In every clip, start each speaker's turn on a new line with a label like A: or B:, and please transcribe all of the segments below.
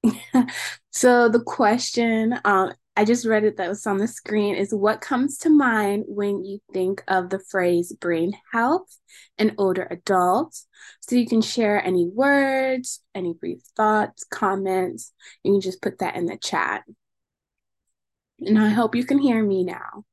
A: So the question, I just read it that was on the screen, is what comes to mind when you think of the phrase brain health in older adults? So you can share any words, any brief thoughts, comments. You can just put that in the chat. And I hope you can hear me now.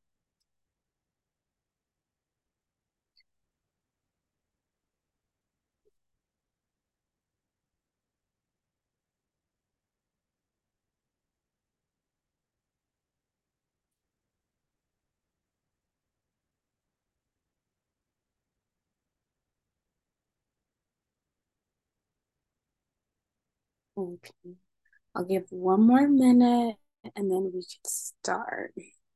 A: Okay. I'll give one more minute and then we can start.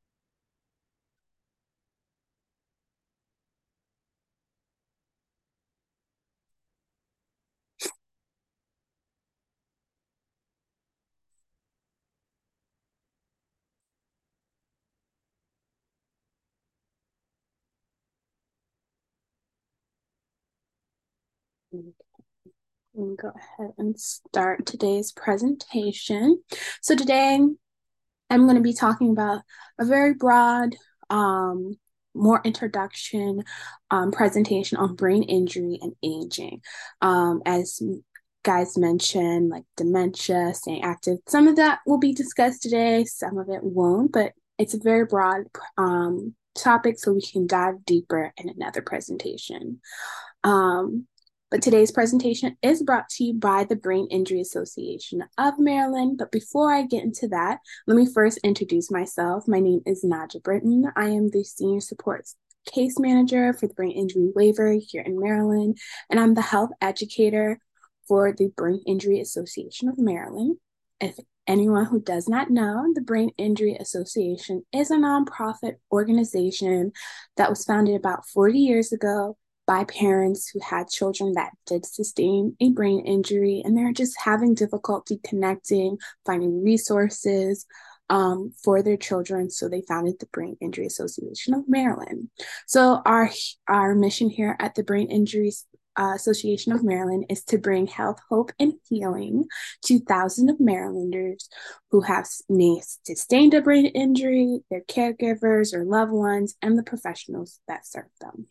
A: Go ahead and start today's presentation. So today I'm going to be talking about a very broad, um, more introduction presentation on brain injury and aging. As guys mentioned, like dementia, staying active, some of that will be discussed today, some of it won't, but it's a very broad topic, so we can dive deeper in another presentation. Um, but today's presentation is brought to you by the Brain Injury Association of Maryland. But before I get into that, let me first introduce myself. My name is Naja Britton. I am the Senior Support Case Manager for the Brain Injury Waiver here in Maryland, and I'm the Health Educator for the Brain Injury Association of Maryland. If anyone who does not know, the Brain Injury Association is a nonprofit organization that was founded about 40 years ago by parents who had children that did sustain a brain injury and they're just having difficulty connecting, finding resources for their children. So they founded the Brain Injury Association of Maryland. So our mission here at the Brain Injury Association of Maryland is to bring health, hope, and healing to thousands of Marylanders who have sustained a brain injury, their caregivers or loved ones, and the professionals that serve them.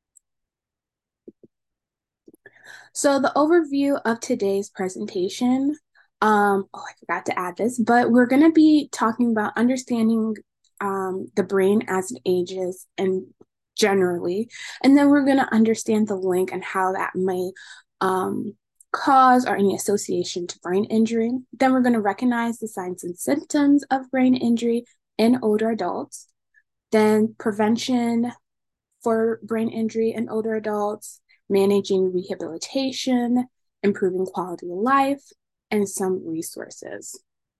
A: So the overview of today's presentation, I forgot to add this, but we're going to be talking about understanding the brain as it ages and generally, and then we're going to understand the link and how that may um, cause or any association to brain injury. Then we're going to recognize the signs and symptoms of brain injury in older adults, then prevention for brain injury in older adults, managing rehabilitation, improving quality of life, and some resources.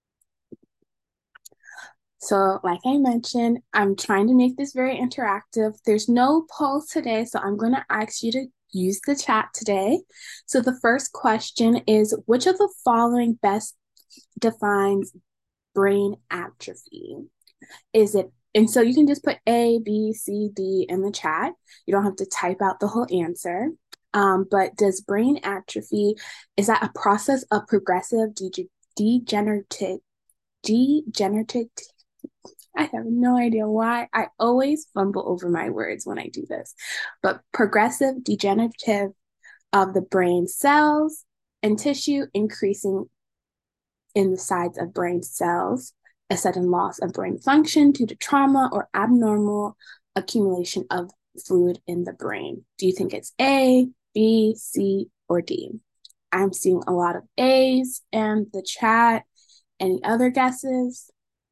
A: So, like I mentioned, I'm trying to make this very interactive. There's no poll today, so I'm going to ask you to use the chat today. So, the first question is which of the following best defines brain atrophy? Is it, and so you can just put A, B, C, D in the chat. You don't have to type out the whole answer. But does brain atrophy, is that a process of progressive degenerative, degenerative? I have no idea why. I always fumble over my words when I do this. But progressive degenerative of the brain cells and tissue, increasing in the size of brain cells, a sudden loss of brain function due to trauma or abnormal accumulation of fluid in the brain. Do you think it's A, B, C, or D? I'm seeing a lot of A's in the chat. Any other guesses?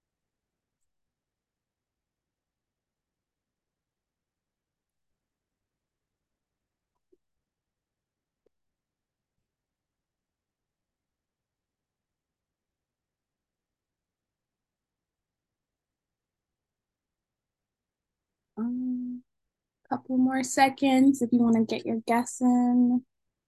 A: Couple more seconds if you want to get your guess in.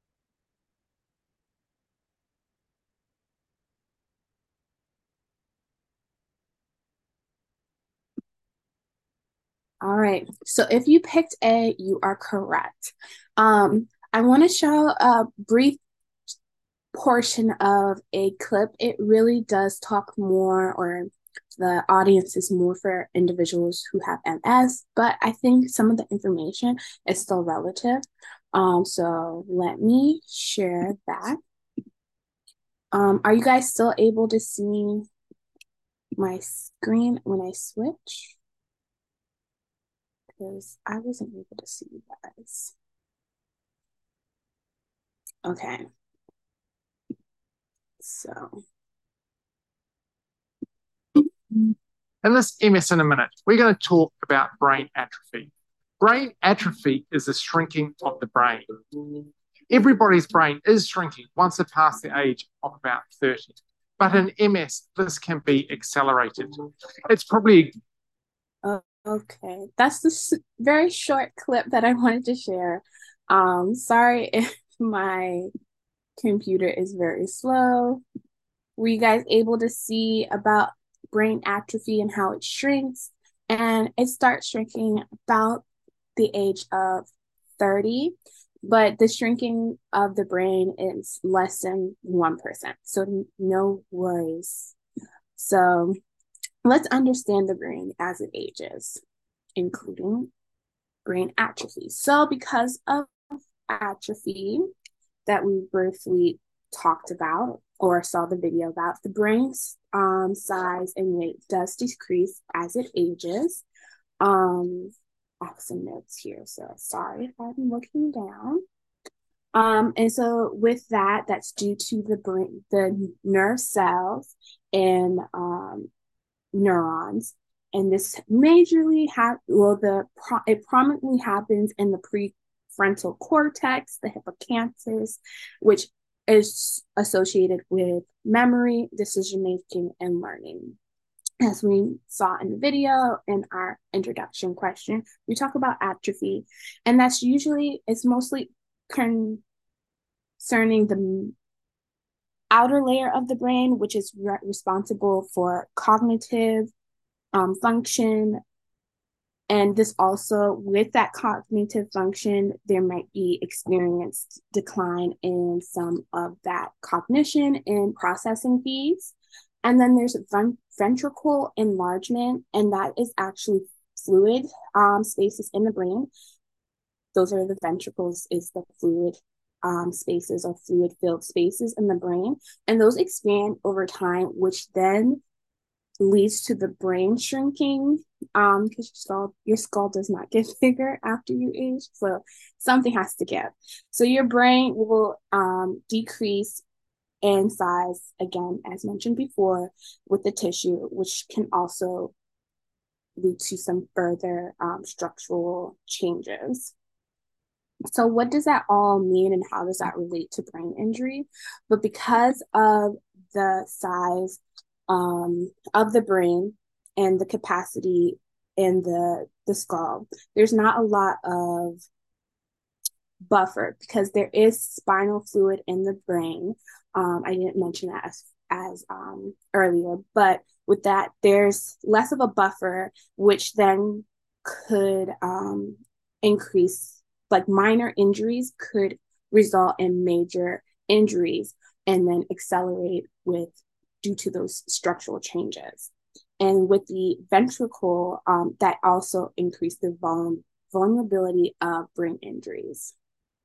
A: All right. So if you picked A, you are correct. I want to show a brief portion of a clip, it really does talk more, or the audience is more for individuals who have MS, but I think some of the information is still relative. So let me share that. Are you guys still able to see my screen when I switch? Because I wasn't able to see you guys. Okay. So.
B: In this MS in a minute, we're going to talk about brain atrophy. Brain atrophy is the shrinking of the brain. Everybody's brain is shrinking once they pass the age of about 30. But in MS, this can be accelerated. It's probably...
A: Okay, that's the very short clip that I wanted to share. Sorry if my computer is very slow. Were you guys able to see about brain atrophy and how it shrinks? And it starts shrinking about the age of 30, but the shrinking of the brain is less than 1%. So no worries. So let's understand the brain as it ages, including brain atrophy. So because of atrophy that we briefly talked about or saw the video about, the brain's size and weight does decrease as it ages. I have some notes here, so sorry if I'm looking down. And so with that, that's due to the brain, the nerve cells and neurons. And this majorly it prominently happens in the prefrontal cortex, the hippocampus, which is associated with memory, decision making, and learning. As we saw in the video in our introduction question, we talk about atrophy, and it's mostly concerning the outer layer of the brain, which is responsible for cognitive function. And this also, with that cognitive function, there might be experienced decline in some of that cognition and processing feeds. And then there's ventricle enlargement, and that is actually fluid spaces in the brain. Those are the ventricles, is the fluid spaces or fluid filled spaces in the brain. And those expand over time, which then leads to the brain shrinking, because your skull does not get bigger after you age, so something has to give. So your brain will decrease in size, again, as mentioned before, with the tissue, which can also lead to some further structural changes. So what does that all mean, and how does that relate to brain injury? But because of the size of the brain and the capacity in the skull, there's not a lot of buffer because there is spinal fluid in the brain. I didn't mention that as earlier, but with that, there's less of a buffer, which then could increase, like minor injuries could result in major injuries and then accelerate due to those structural changes. And with the ventricle, that also increased the vulnerability of brain injuries.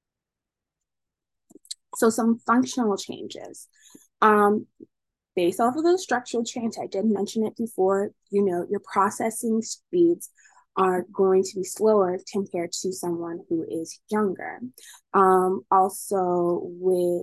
A: So some functional changes. Based off of those structural change, I did mention it before, your processing speeds are going to be slower compared to someone who is younger. Also with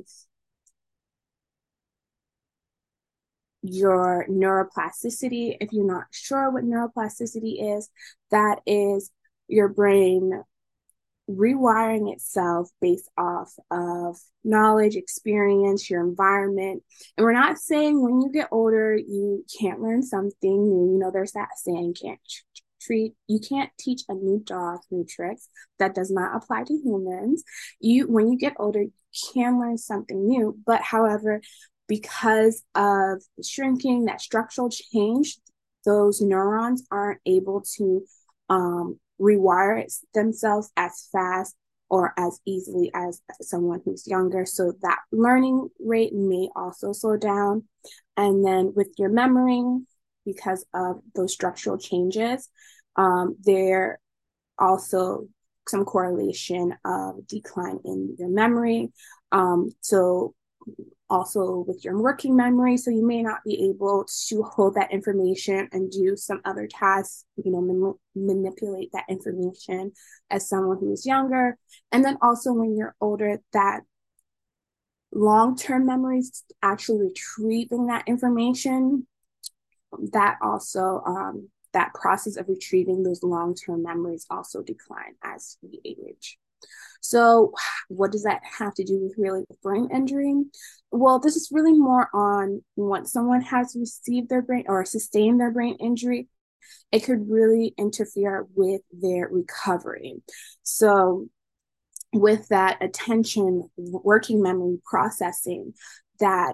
A: your neuroplasticity, if you're not sure what neuroplasticity is, that is your brain rewiring itself based off of knowledge, experience, your environment. And we're not saying when you get older, you can't learn something new. There's that saying, you can't teach a new dog new tricks. That does not apply to humans. When you get older, you can learn something new. But however, because of shrinking, that structural change, those neurons aren't able to rewire themselves as fast or as easily as someone who's younger. So that learning rate may also slow down. And then with your memory, because of those structural changes, there also some correlation of decline in your memory. So also with your working memory, so you may not be able to hold that information and do some other tasks, manipulate that information as someone who is younger. And then also when you're older, that long-term memories, actually retrieving that information, that also that process of retrieving those long-term memories also decline as we age. So what does that have to do with really brain injury? Well, this is really more on once someone has received their brain or sustained their brain injury, it could really interfere with their recovery. So with that attention, working memory processing, that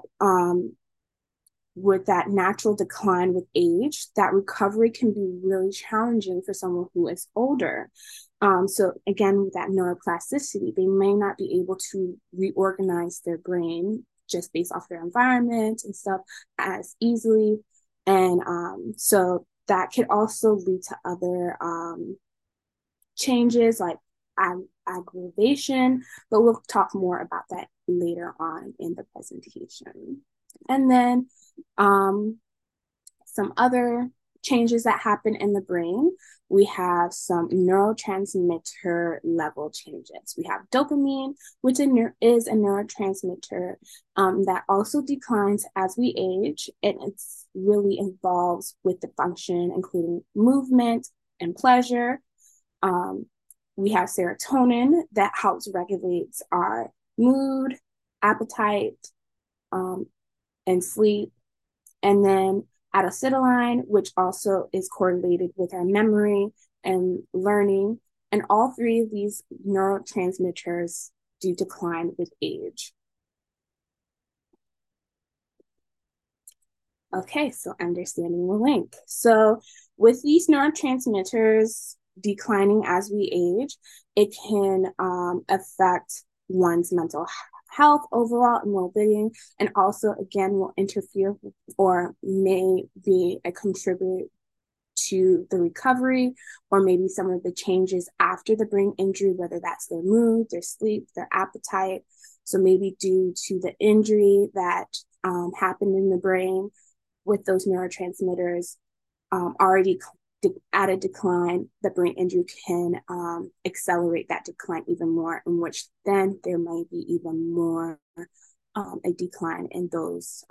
A: with that natural decline with age, that recovery can be really challenging for someone who is older. So again, with that neuroplasticity, they may not be able to reorganize their brain just based off their environment and stuff as easily. And so that could also lead to other changes like aggravation, but we'll talk more about that later on in the presentation. And then some other changes that happen in the brain. We have some neurotransmitter level changes. We have dopamine, which is a neurotransmitter that also declines as we age, and it's really involves with the function, including movement and pleasure. We have serotonin that helps regulate our mood, appetite, and sleep. And then acetylcholine, which also is correlated with our memory and learning. And all three of these neurotransmitters do decline with age. Okay, so understanding the link. So with these neurotransmitters declining as we age, it can affect one's mental health overall and well-being, and also again will interfere or may be a contributor to the recovery or maybe some of the changes after the brain injury, whether that's their mood, their sleep, their appetite. So maybe due to the injury that happened in the brain with those neurotransmitters already at a decline, the brain injury can accelerate that decline even more, in which then there may be even more a decline in those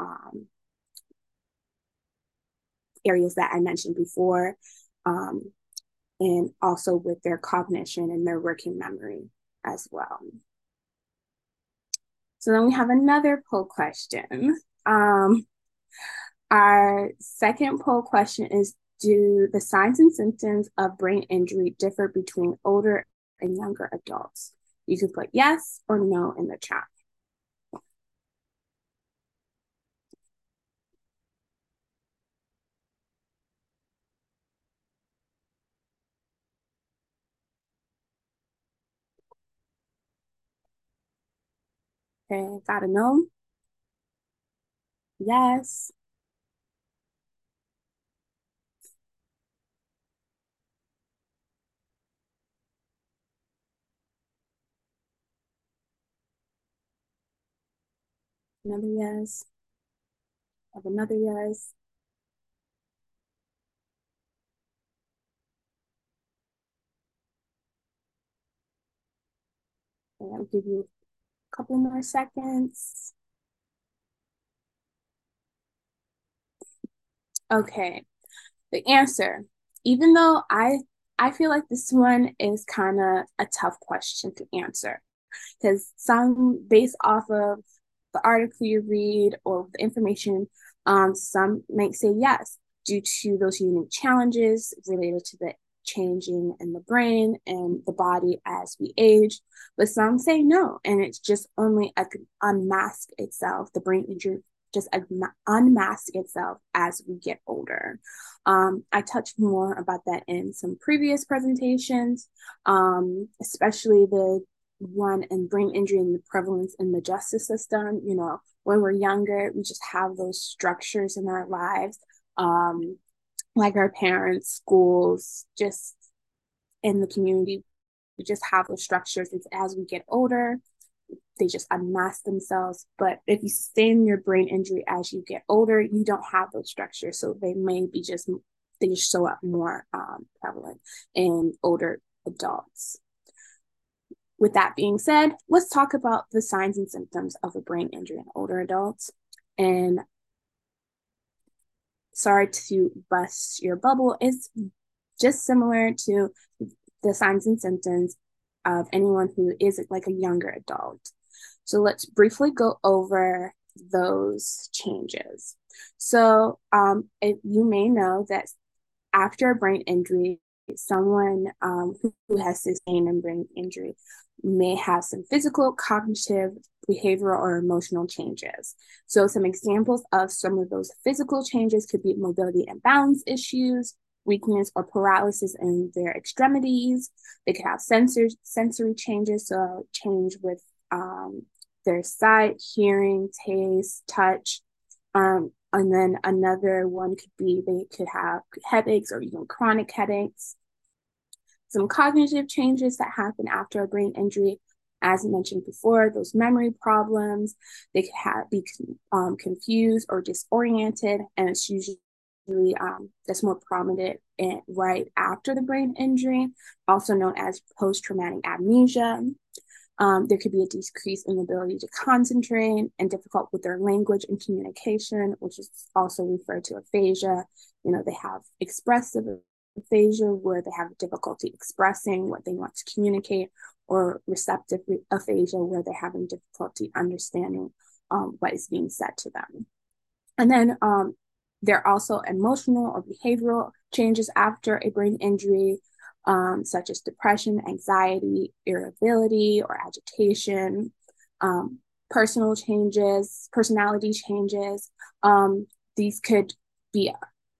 A: areas that I mentioned before, and also with their cognition and their working memory as well. So then we have another poll question. Our second poll question is, do the signs and symptoms of brain injury differ between older and younger adults? You can put yes or no in the chat. Okay, got a no? Yes. Another yes. Have another yes. Okay, I'll give you a couple more seconds. Okay, the answer. Even though I feel like this one is kind of a tough question to answer, because some based off of the article you read or the information, some might say yes due to those unique challenges related to the changing in the brain and the body as we age, but some say no, and it's just only unmask itself. The brain injury just unmask itself as we get older. I touched more about that in some previous presentations, especially the one in brain injury and the prevalence in the justice system. You know, when we're younger, we just have those structures in our lives, like our parents, schools, just in the community. We just have those structures. It's as we get older, they just unmask themselves. But if you sustain your brain injury as you get older, you don't have those structures. So they just show up more prevalent in older adults. With that being said, let's talk about the signs and symptoms of a brain injury in older adults. And sorry to bust your bubble, it's just similar to the signs and symptoms of anyone who is like a younger adult. So let's briefly go over those changes. So you may know that after a brain injury, someone who has sustained a brain injury may have some physical, cognitive, behavioral, or emotional changes. So some examples of some of those physical changes could be mobility and balance issues, weakness or paralysis in their extremities. They could have sensory changes, so change with their sight, hearing, taste, touch. And then another one could be they could have headaches or even chronic headaches. Some cognitive changes that happen after a brain injury, as mentioned before, those memory problems. They could be confused or disoriented, and it's usually that's more prominent right after the brain injury, also known as post-traumatic amnesia. There could be a decrease in the ability to concentrate and difficult with their language and communication, which is also referred to aphasia. You know, they have expressive aphasia where they have difficulty expressing what they want to communicate, or receptive aphasia where they're having difficulty understanding what is being said to them. And then there are also emotional or behavioral changes after a brain injury, such as depression, anxiety, irritability, or agitation, personality changes. These could be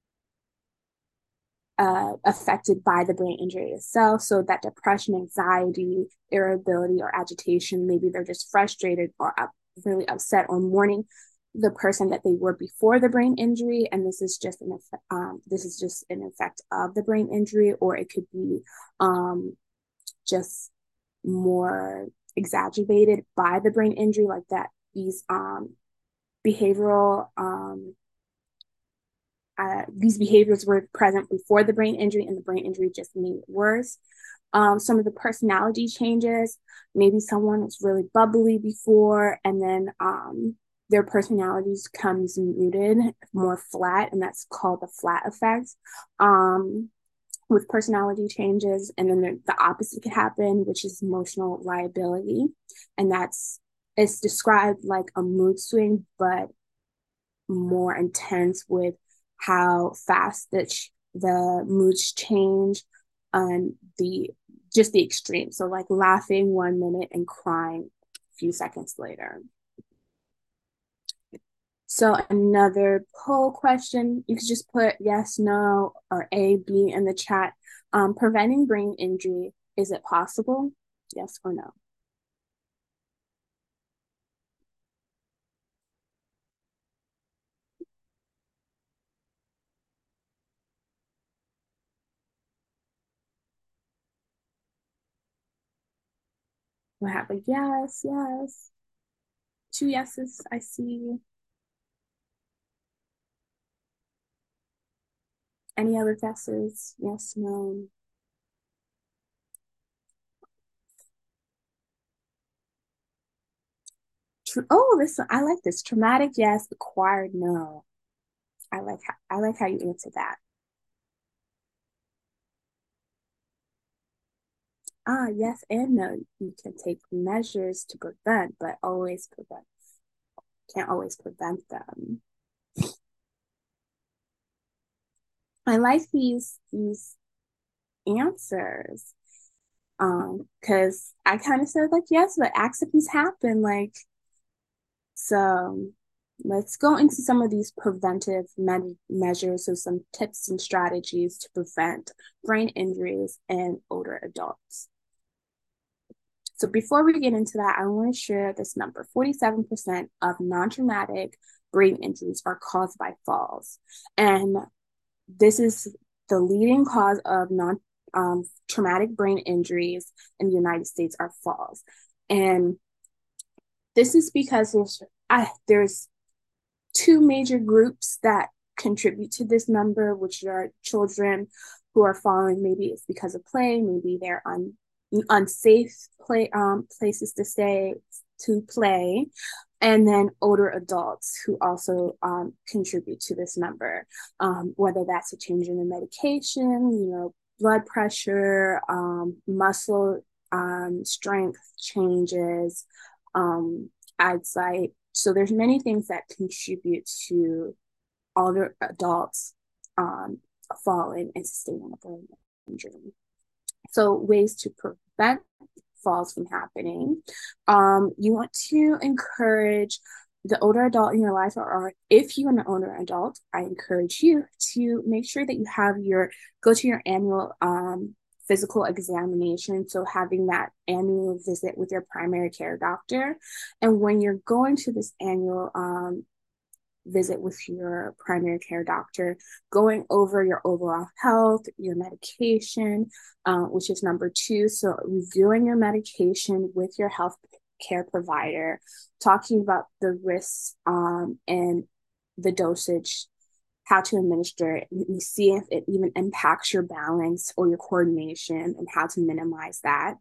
A: affected by the brain injury itself. So that depression, anxiety, irritability, or agitation, maybe they're just frustrated or really upset or mourning the person that they were before the brain injury, and this is just an effect of the brain injury, or it could be just more exacerbated by the brain injury, like that these behaviors were present before the brain injury, and the brain injury just made it worse. Some of the personality changes, maybe someone was really bubbly before, and then their personalities comes muted, more flat, and that's called the flat effect. With personality changes, and then the opposite could happen, which is emotional liability, and it's described like a mood swing, but more intense with how fast the moods change and the extreme. So like laughing 1 minute and crying a few seconds later. So another poll question, you could just put yes, no, or A, B in the chat. Preventing brain injury, is it possible? Yes or no? We have a yes, yes. 2 yeses, I see. Any other guesses? Yes, no. I like this. Traumatic, yes. Acquired, no. I like how you answer that. Yes and no. You can take measures to prevent, but always prevent. Can't always prevent them. I like these answers. Because I kind of said like yes, but accidents happen. Like, so let's go into some of these preventive measures, so some tips and strategies to prevent brain injuries in older adults. So before we get into that, I want to share this number. 47% of non-traumatic brain injuries are caused by falls. And this is the leading cause of traumatic brain injuries in the United States are falls. And this is because there's two major groups that contribute to this number, which are children who are falling. Maybe it's because of play, maybe they're unsafe places to play, and then older adults who also contribute to this number, whether that's a change in the medication, blood pressure, muscle strength changes, eyesight. So there's many things that contribute to older adults falling and sustaining a brain injury. So ways to prevent falls from happening. You want to encourage the older adult in your life, or if you're an older adult, I encourage you to make sure that you go to your annual physical examination. So having that annual visit with your primary care doctor. And when you're going to this annual visit with your primary care doctor, going over your overall health, your medication, which is number 2. So reviewing your medication with your health care provider, talking about the risks and the dosage, how to administer it, and see if it even impacts your balance or your coordination, and how to minimize that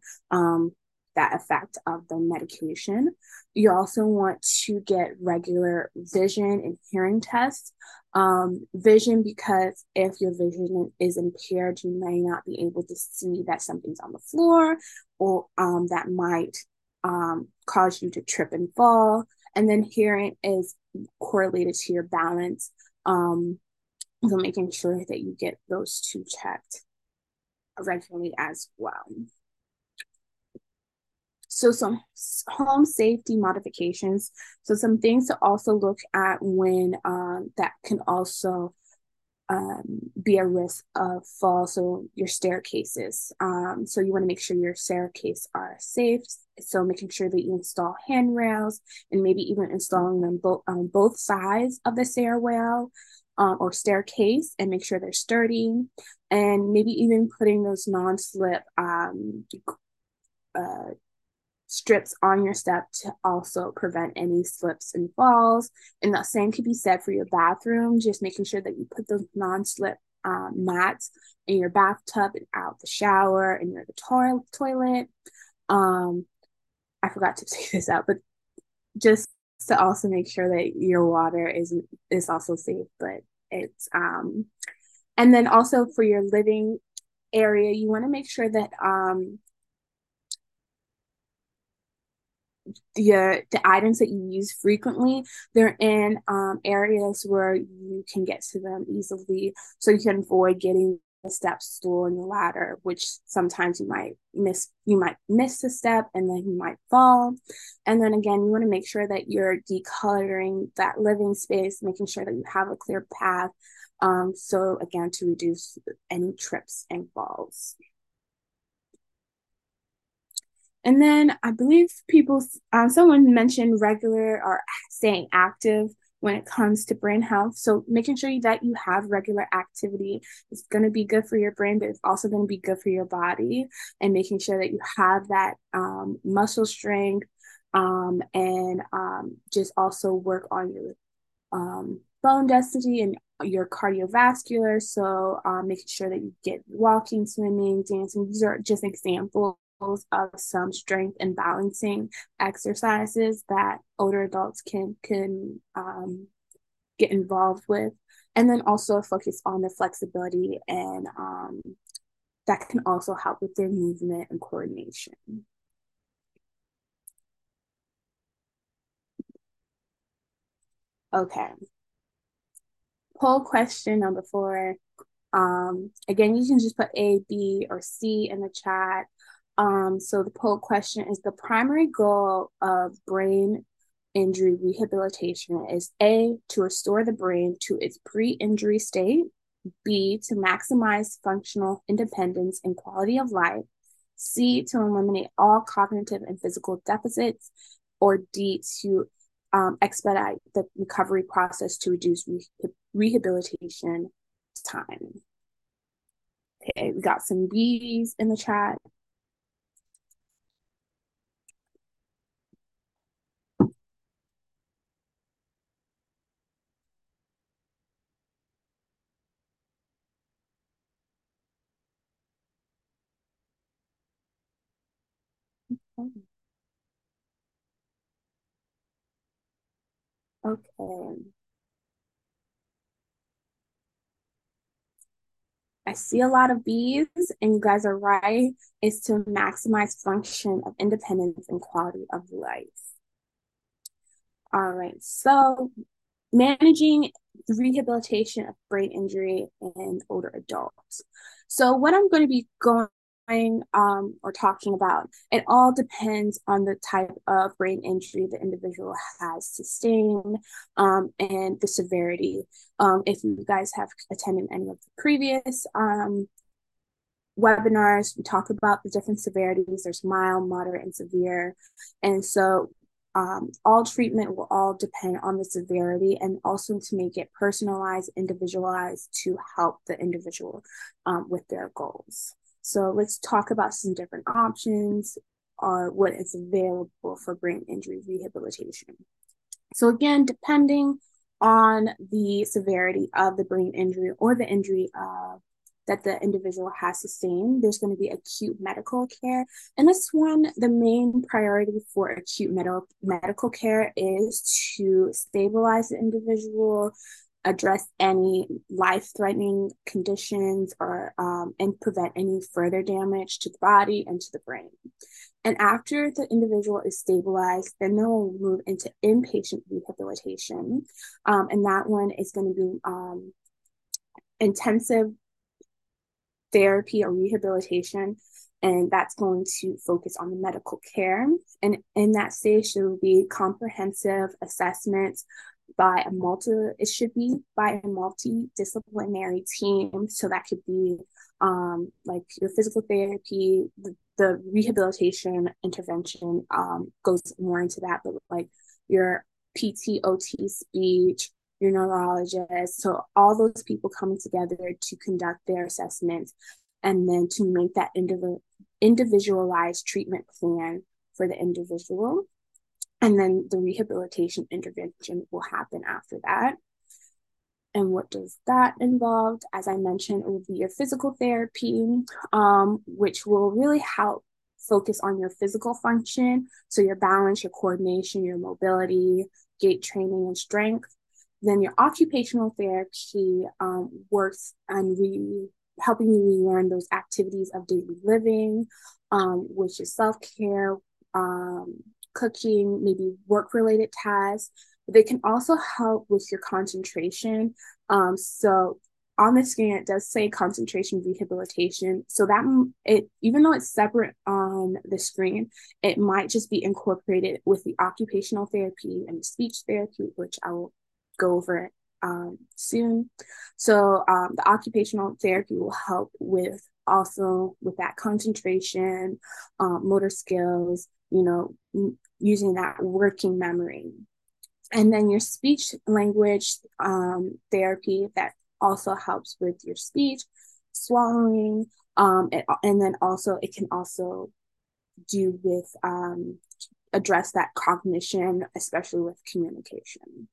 A: effect of the medication. You also want to get regular vision and hearing tests. Vision, because if your vision is impaired, you may not be able to see that something's on the floor, or that might cause you to trip and fall. And then hearing is correlated to your balance. So making sure that you get those two checked regularly as well. So some home safety modifications. So some things to also look at when that can also be a risk of fall. So your staircases. So you want to make sure your staircase are safe. So making sure that you install handrails, and maybe even installing them on both sides of the stairwell or staircase, and make sure they're sturdy. And maybe even putting those non-slip strips on your step to also prevent any slips and falls. And the same could be said for your bathroom, just making sure that you put those non-slip mats in your bathtub and out the shower and near the toilet. I forgot to say this out, but just to also make sure that your water is also safe, but it's and then also for your living area, you want to make sure that the items that you use frequently, they're in areas where you can get to them easily, so you can avoid getting the step stool and the ladder, which sometimes you might miss a step and then you might fall. And then again, you want to make sure that you're decluttering that living space, making sure that you have a clear path, so again, to reduce any trips and falls. And then I believe someone mentioned regular or staying active when it comes to brain health. So making sure that you have regular activity is going to be good for your brain, but it's also going to be good for your body. And making sure that you have that muscle strength, and just also work on your bone density and your cardiovascular. So making sure that you get walking, swimming, dancing. These are just examples of some strength and balancing exercises that older adults can get involved with. And then also focus on the flexibility, and that can also help with their movement and coordination. Okay. Poll question number 4. Again, you can just put A, B, or C in the chat. So the poll question is: the primary goal of brain injury rehabilitation is A, to restore the brain to its pre-injury state, B, to maximize functional independence and quality of life, C, to eliminate all cognitive and physical deficits, or D, to expedite the recovery process to reduce rehabilitation time. Okay, we got some B's in the chat. Okay. I see a lot of B's, and you guys are right. It's to maximize function of independence and quality of life. All right. So managing the rehabilitation of brain injury in older adults. So what I'm going to be going or talking about, it all depends on the type of brain injury the individual has sustained and the severity. If you guys have attended any of the previous webinars, we talk about the different severities. There's mild, moderate, and severe. And so all treatment will all depend on the severity, and also to make it personalized, individualized to help the individual with their goals. So let's talk about some different options or what is available for brain injury rehabilitation. So again, depending on the severity of the brain injury or the injury that the individual has sustained, there's going to be acute medical care. And this one, the main priority for acute medical care is to stabilize the individual, address any life-threatening conditions, or and prevent any further damage to the body and to the brain. And after the individual is stabilized, then they'll move into inpatient rehabilitation. And that one is going to be intensive therapy or rehabilitation, and that's going to focus on the medical care. And in that stage, there will be comprehensive assessments by it should be by a multidisciplinary team. So that could be like your physical therapy, the rehabilitation intervention goes more into that, but like your PT, OT, speech, your neurologist. So all those people coming together to conduct their assessments and then to make that individualized treatment plan for the individual. And then the rehabilitation intervention will happen after that. And what does that involve? As I mentioned, it will be your physical therapy, which will really help focus on your physical function. So your balance, your coordination, your mobility, gait training, and strength. Then your occupational therapy works on helping you relearn those activities of daily living, which is self-care, cooking, maybe work-related tasks. They can also help with your concentration. So on the screen, it does say concentration rehabilitation. So that even though it's separate on the screen, it might just be incorporated with the occupational therapy and the speech therapy, which I will go over soon. So the occupational therapy will help with that concentration, motor skills, using that working memory. And then your speech language therapy that also helps with your speech, swallowing, and then also it can also do with address that cognition, especially with communication.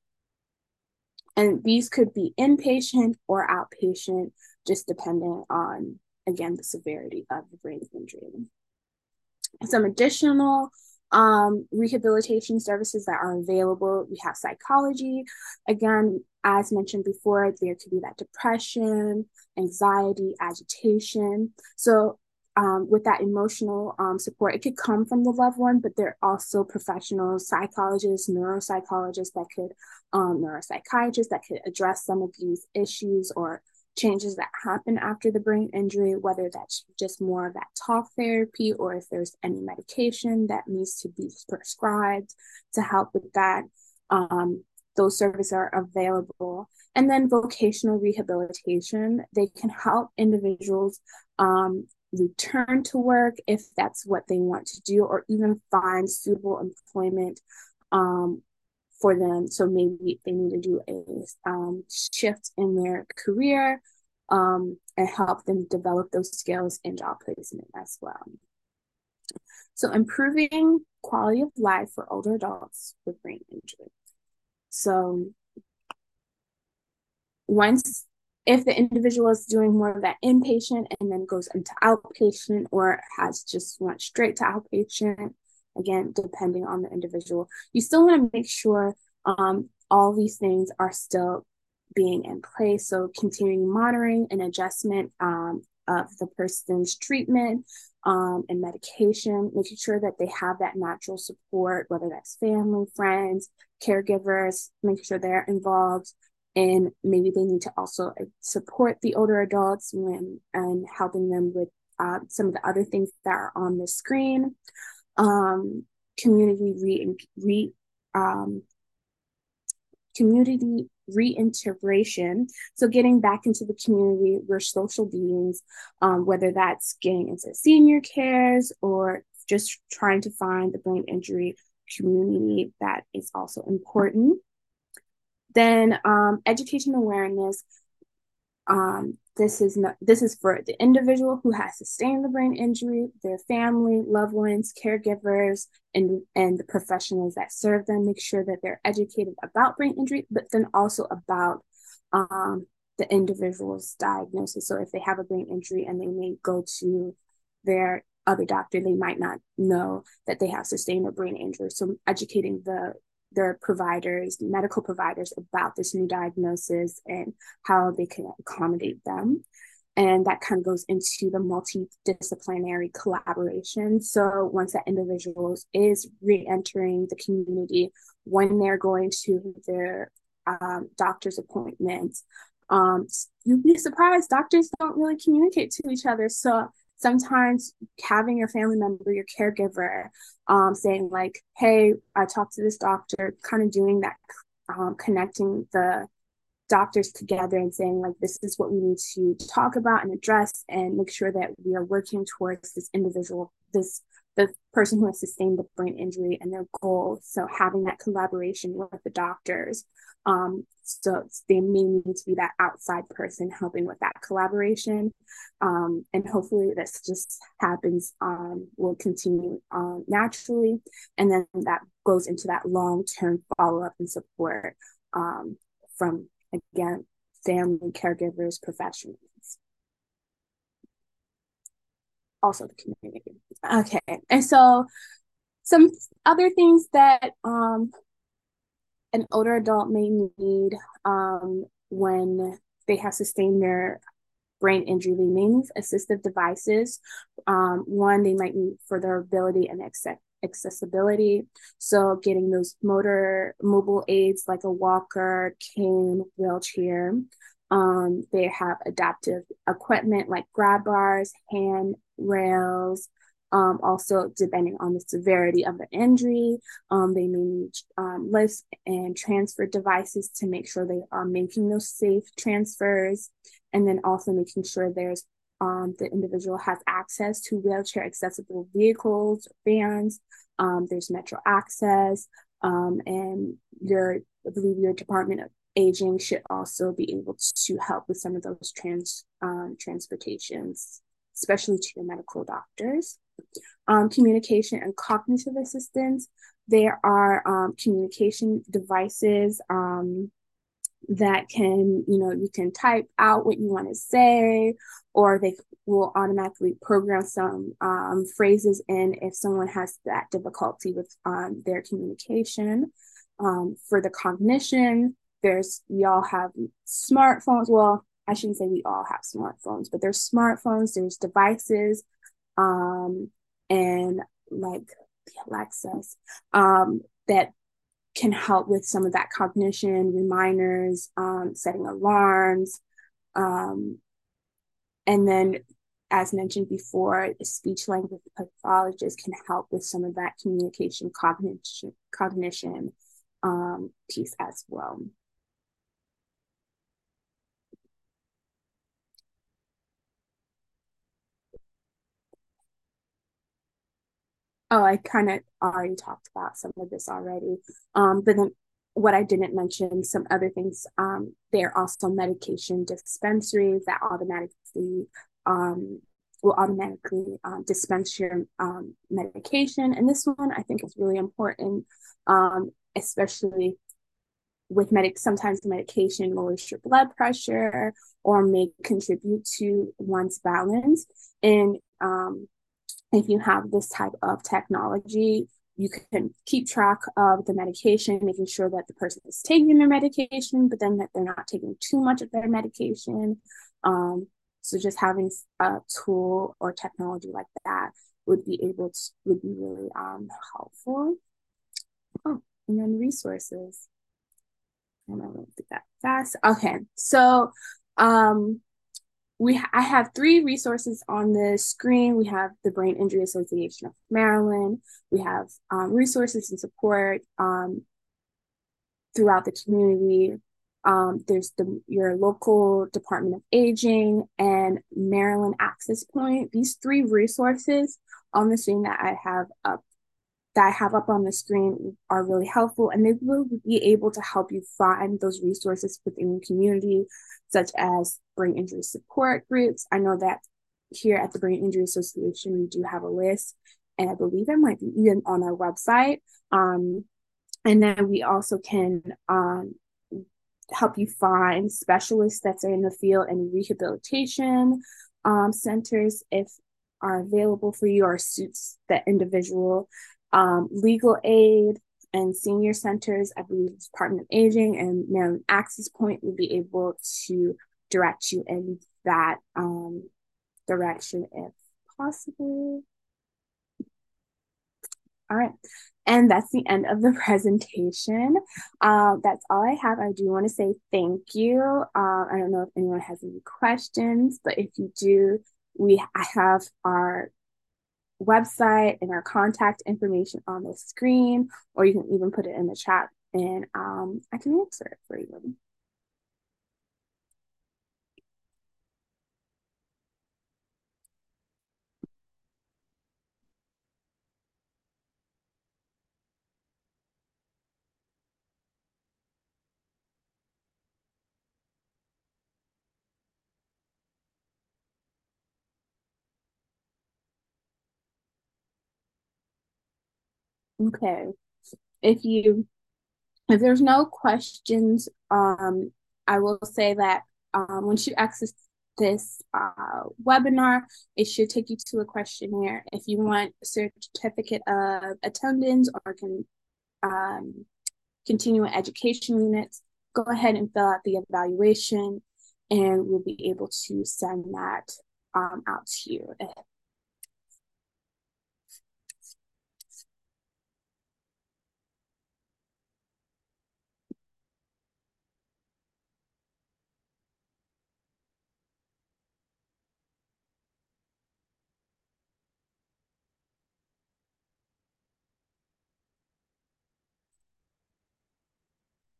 A: And these could be inpatient or outpatient, just depending on, again, the severity of the brain injury. Some additional rehabilitation services that are available. We have psychology. Again, as mentioned before, there could be that depression, anxiety, agitation. So with that emotional support, it could come from the loved one, but there are also professionals, psychologists, neuropsychologists that could, neuropsychiatrists that could address some of these issues or changes that happen after the brain injury, whether that's just more of that talk therapy or if there's any medication that needs to be prescribed to help with that. Those services are available. And then vocational rehabilitation, they can help individuals return to work if that's what they want to do, or even find suitable employment for them. So maybe they need to do a shift in their career and help them develop those skills in job placement as well. So improving quality of life for older adults with brain injury. So once, if the individual is doing more of that inpatient and then goes into outpatient, or has just went straight to outpatient, again, depending on the individual, you still want to make sure all these things are still being in place. So continuing monitoring and adjustment of the person's treatment and medication, making sure that they have that natural support, whether that's family, friends, caregivers, making sure they're involved. And maybe they need to also support the older adults and helping them with some of the other things that are on the screen. Community reintegration. So getting back into the community, we're social beings, whether that's getting into senior cares or just trying to find the brain injury community, that is also important. Then education awareness. This is for the individual who has sustained the brain injury, their family, loved ones, caregivers, and the professionals that serve them. Make sure that they're educated about brain injury, but then also about the individual's diagnosis. So if they have a brain injury and they may go to their other doctor, they might not know that they have sustained a brain injury. So educating their providers, medical providers, about this new diagnosis and how they can accommodate them. And that kind of goes into the multidisciplinary collaboration. So once that individual is re-entering the community, when they're going to their doctor's appointments, you'd be surprised, doctors don't really communicate to each other. So sometimes having your family member, your caregiver, saying like, hey, I talked to this doctor, kind of doing that, connecting the doctors together and saying like, this is what we need to talk about and address, and make sure that we are working towards this individual, the person who has sustained the brain injury and their goal. So having that collaboration with the doctors. So they may need to be that outside person helping with that collaboration. And hopefully this just happens, will continue naturally. And then that goes into that long-term follow-up and support from, again, family, caregivers, professionals. Also the community. Okay, and so some other things that an older adult may need when they have sustained their brain injury, they may need assistive devices. One, they might need for their ability and accessibility. So getting those mobile aids like a walker, cane, wheelchair. They have adaptive equipment like grab bars, hand rails. Also, depending on the severity of the injury, they may need lifts and transfer devices to make sure they are making those safe transfers. And then also making sure there's the individual has access to wheelchair accessible vehicles, vans. There's Metro Access, and I believe your Department of Aging should also be able to help with some of those transportations, especially to your medical doctors. Communication and cognitive assistance. There are communication devices that can, you can type out what you want to say, or they will automatically program some phrases in if someone has that difficulty with their communication. For the cognition, we all have smartphones. Well, I shouldn't say we all have smartphones, but there's smartphones, there's devices, and like the Alexas that can help with some of that cognition, reminders, setting alarms. And then, as mentioned before, the speech language pathologist can help with some of that communication cognition piece as well. Oh, I kind of already talked about some of this already. But then what I didn't mention, some other things, there are also medication dispensaries that um, will automatically dispense your medication. And this one I think is really important, especially with sometimes the medication lowers your blood pressure or may contribute to one's balance. And if you have this type of technology, you can keep track of the medication, making sure that the person is taking their medication, but then that they're not taking too much of their medication. Um, so just having a tool or technology like that would be really helpful. Oh, and then resources. And I won't do that fast. Okay, so um, I have three resources on the screen. We have the Brain Injury Association of Maryland. We have resources and support throughout the community. There's your local Department of Aging and Maryland Access Point. These three resources on the screen that I have up on the screen are really helpful, and they will be able to help you find those resources within your community, such as brain injury support groups. I know that here at the Brain Injury Association, we do have a list, and I believe it might be even on our website. And then we also can help you find specialists that's in the field and rehabilitation centers if are available for you or suits that individual. Legal aid and senior centers, I believe Department of Aging and Maryland Access Point will be able to direct you in that direction if possible. All right. And that's the end of the presentation. That's all I have. I do want to say thank you. I don't know if anyone has any questions, but if you do, I have our website and our contact information on the screen, or you can even put it in the chat and I can answer it for you. Okay. If you if there's no questions, I will say that once you access this webinar, it should take you to a questionnaire. If you want a certificate of attendance or can um, continuing education units, go ahead and fill out the evaluation and we'll be able to send that out to you.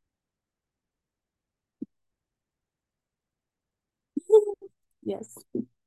A: Yes.